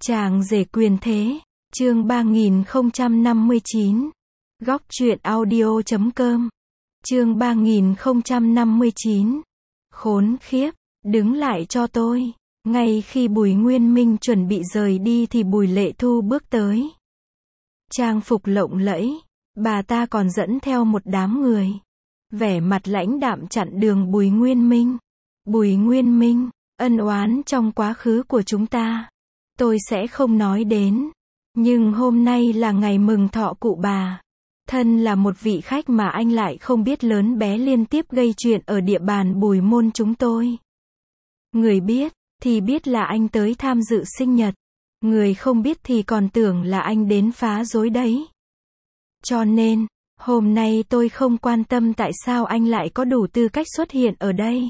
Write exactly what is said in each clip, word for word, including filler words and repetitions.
Chàng rể quyền thế, chương ba nghìn không trăm năm mươi chín. Góc truyện audio chấm com. Chương ba nghìn không trăm năm mươi chín. Khốn khiếp, đứng lại cho tôi. Ngay khi Bùi Nguyên Minh chuẩn bị rời đi thì Bùi Lệ Thu bước tới. Trang phục lộng lẫy, bà ta còn dẫn theo một đám người. Vẻ mặt lãnh đạm chặn đường Bùi Nguyên Minh. Bùi Nguyên Minh, ân oán trong quá khứ của chúng ta, tôi sẽ không nói đến. Nhưng hôm nay là ngày mừng thọ cụ bà. Thân là một vị khách mà anh lại không biết lớn bé liên tiếp gây chuyện ở địa bàn Bùi môn chúng tôi. Người biết, thì biết là anh tới tham dự sinh nhật. Người không biết thì còn tưởng là anh đến phá rối đấy. Cho nên, hôm nay tôi không quan tâm tại sao anh lại có đủ tư cách xuất hiện ở đây.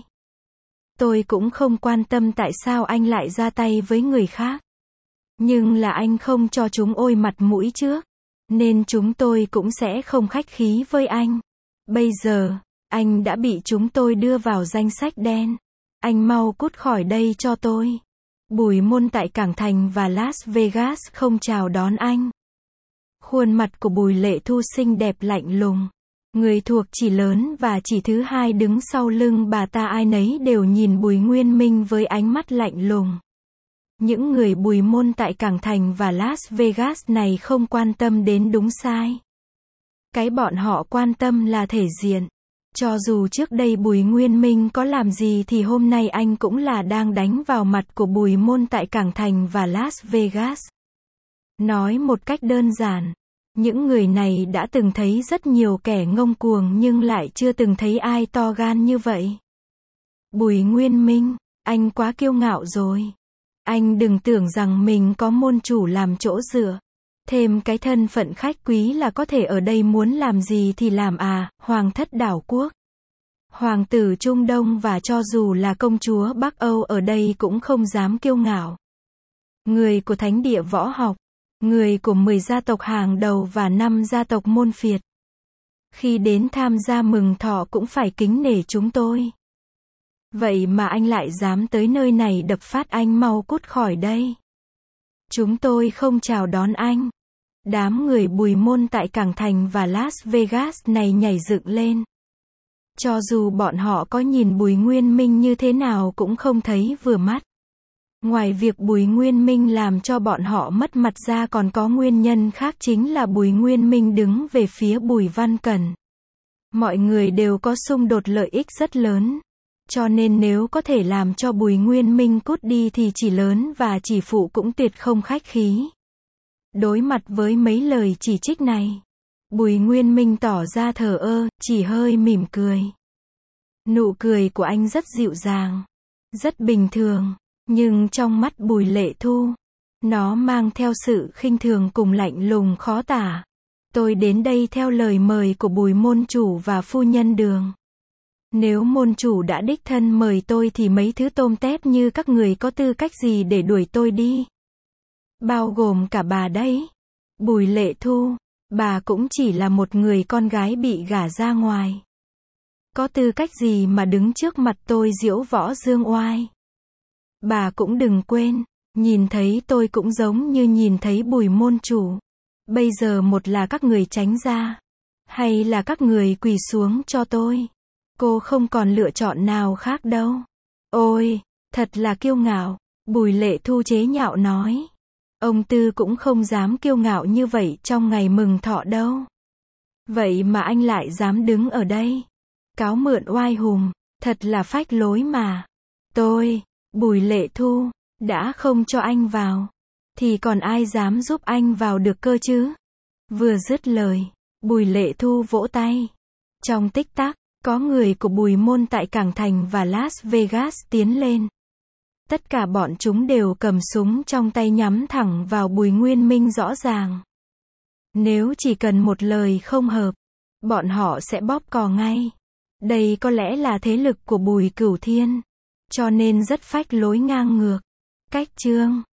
Tôi cũng không quan tâm tại sao anh lại ra tay với người khác. Nhưng là anh không cho chúng ôi mặt mũi trước, nên chúng tôi cũng sẽ không khách khí với anh. Bây giờ, anh đã bị chúng tôi đưa vào danh sách đen. Anh mau cút khỏi đây cho tôi. Bùi môn tại Cảng Thành và Las Vegas không chào đón anh. Khuôn mặt của Bùi Lệ Thu xinh đẹp lạnh lùng. Người thuộc chỉ lớn và chỉ thứ hai đứng sau lưng bà ta ai nấy đều nhìn Bùi Nguyên Minh với ánh mắt lạnh lùng. Những người Bùi môn tại Cảng Thành và Las Vegas này không quan tâm đến đúng sai. Cái bọn họ quan tâm là thể diện. Cho dù trước đây Bùi Nguyên Minh có làm gì thì hôm nay anh cũng là đang đánh vào mặt của Bùi môn tại Cảng Thành và Las Vegas. Nói một cách đơn giản, những người này đã từng thấy rất nhiều kẻ ngông cuồng nhưng lại chưa từng thấy ai to gan như vậy. Bùi Nguyên Minh, anh quá kiêu ngạo rồi. Anh đừng tưởng rằng mình có môn chủ làm chỗ dựa. Thêm cái thân phận khách quý là có thể ở đây muốn làm gì thì làm à, hoàng thất đảo quốc. Hoàng tử Trung Đông và cho dù là công chúa Bắc Âu ở đây cũng không dám kiêu ngạo. Người của thánh địa võ học, người của mười gia tộc hàng đầu và năm gia tộc môn phiệt. Khi đến tham gia mừng thọ cũng phải kính nể chúng tôi. Vậy mà anh lại dám tới nơi này đập phát, anh mau cút khỏi đây. Chúng tôi không chào đón anh. Đám người Bùi môn tại Cảng Thành và Las Vegas này nhảy dựng lên. Cho dù bọn họ có nhìn Bùi Nguyên Minh như thế nào cũng không thấy vừa mắt. Ngoài việc Bùi Nguyên Minh làm cho bọn họ mất mặt ra còn có nguyên nhân khác, chính là Bùi Nguyên Minh đứng về phía Bùi Văn Cẩn. Mọi người đều có xung đột lợi ích rất lớn. Cho nên nếu có thể làm cho Bùi Nguyên Minh cút đi thì chỉ lớn và chỉ phụ cũng tuyệt không khách khí. Đối mặt với mấy lời chỉ trích này, Bùi Nguyên Minh tỏ ra thờ ơ, chỉ hơi mỉm cười. Nụ cười của anh rất dịu dàng, rất bình thường, nhưng trong mắt Bùi Lệ Thu, nó mang theo sự khinh thường cùng lạnh lùng khó tả. Tôi đến đây theo lời mời của Bùi môn chủ và phu nhân Đường. Nếu môn chủ đã đích thân mời tôi thì mấy thứ tôm tép như các người có tư cách gì để đuổi tôi đi? Bao gồm cả bà đấy. Bùi Lệ Thu, bà cũng chỉ là một người con gái bị gả ra ngoài. Có tư cách gì mà đứng trước mặt tôi diễu võ dương oai? Bà cũng đừng quên, nhìn thấy tôi cũng giống như nhìn thấy Bùi môn chủ. Bây giờ một là các người tránh ra, hay là các người quỳ xuống cho tôi. Cô không còn lựa chọn nào khác đâu. Ôi, thật là kiêu ngạo. Bùi Lệ Thu chế nhạo nói. Ông Tư cũng không dám kiêu ngạo như vậy trong ngày mừng thọ đâu. Vậy mà anh lại dám đứng ở đây, cáo mượn oai hùng, thật là phách lối mà. Tôi, Bùi Lệ Thu, đã không cho anh vào, thì còn ai dám giúp anh vào được cơ chứ? Vừa dứt lời, Bùi Lệ Thu vỗ tay. Trong tích tắc, có người của Bùi môn tại Cảng Thành và Las Vegas tiến lên. Tất cả bọn chúng đều cầm súng trong tay nhắm thẳng vào Bùi Nguyên Minh rõ ràng. Nếu chỉ cần một lời không hợp, bọn họ sẽ bóp cò ngay. Đây có lẽ là thế lực của Bùi Cửu Thiên, cho nên rất phách lối ngang ngược. Cách chương